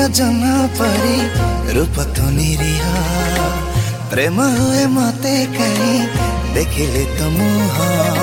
जना परी रूप तो निरीह प्रेम हुए मते कहीं देखिले तो मुह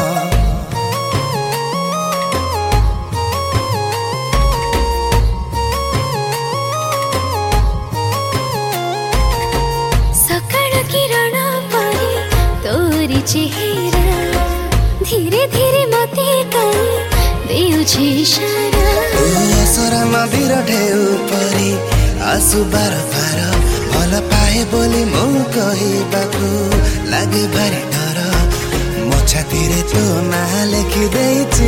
चेहरा धीरे धीरे मते कहीं देउछे इशारा असरा नदीर ढेउ परी आसु बार बार भल पाए बोली मु कहिबाकू लागे भारी डर मो छातीरे तो ना लिखि देइछि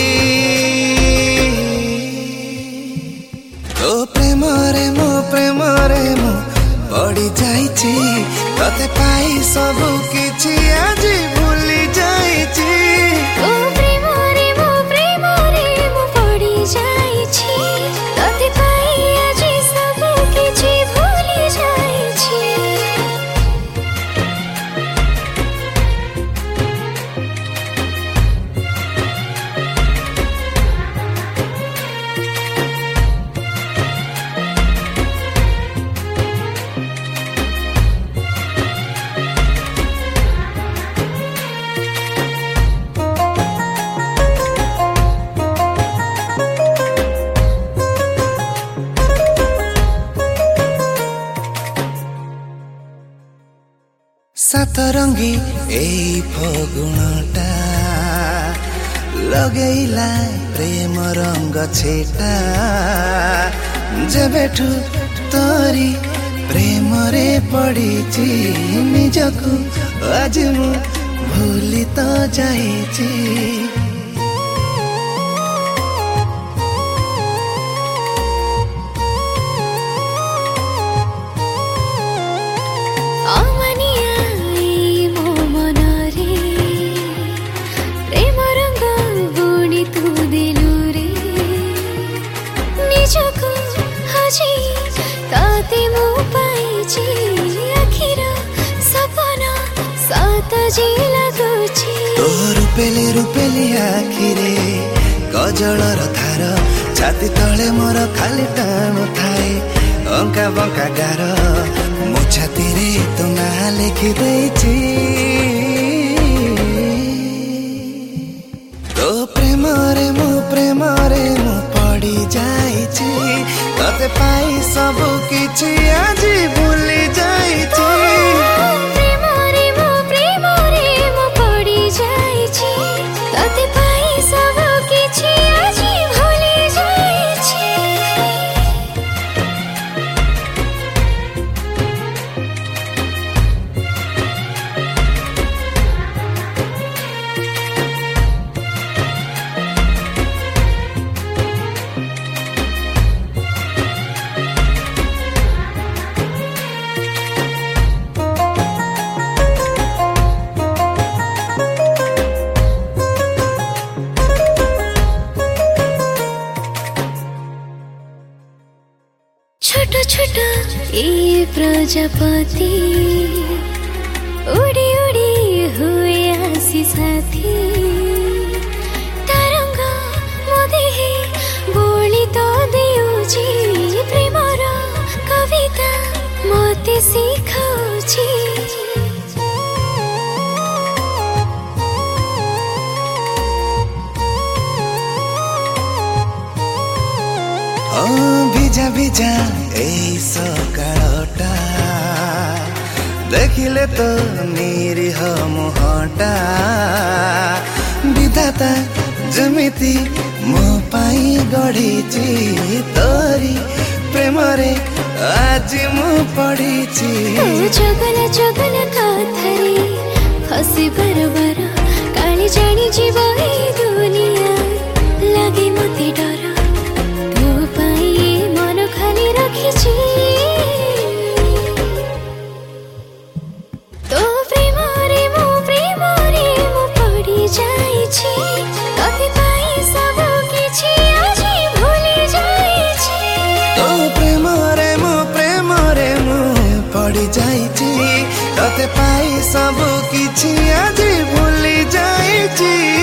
तो प्रेम रे मु पड़ी जाइछि तते पाई सब किछि आज भूली जाइछि ओ प्रेम रे मु पड़ी जाइछि तते पाई आज सब किछि भूली जाइछि सतरंगी एई फगुणटा लगैला प्रेम रंग छेटा जेबेठु तोरी प्रेम रे पड़ीची निजकू आज मु भूली तो जाइची रूपेली आखिरे कजलर धार छाती तले मोर खाली टाणु थाए अंका बंका गार मो छाती रे तो ना लिखि देइछि तो प्रेम रे मु पड़ी जाइछि तते पाई सब किछि आज भूली जाइछि तते पाई सब किछि आज भूली जाइछि छोटो छोटो ये प्रजापति उड़ी उड़ी हुए आसी साथी तरंग मोदे बोली तो देउछि प्रेमर कविता मते सिखाउछि भिजा भिजा एई सकाळटा देखिले तो निरीह मुहटा विधाता जमिति मो पाई गढ़ीची तोरी प्रेम रे आज मु पढ़ीची जगल जगल कथरे फसी बरबर काली जानी जीव ए दुनिया लगे मते डर तो पाई मन खाली रखिची तो प्रेम रे मु पड़ी जाइछि तते पाई सब किछि आज भूली जाइछि तो प्रेम रे मु पड़ी जाइछि तते पाई सब किछि आज भूली जाइछि।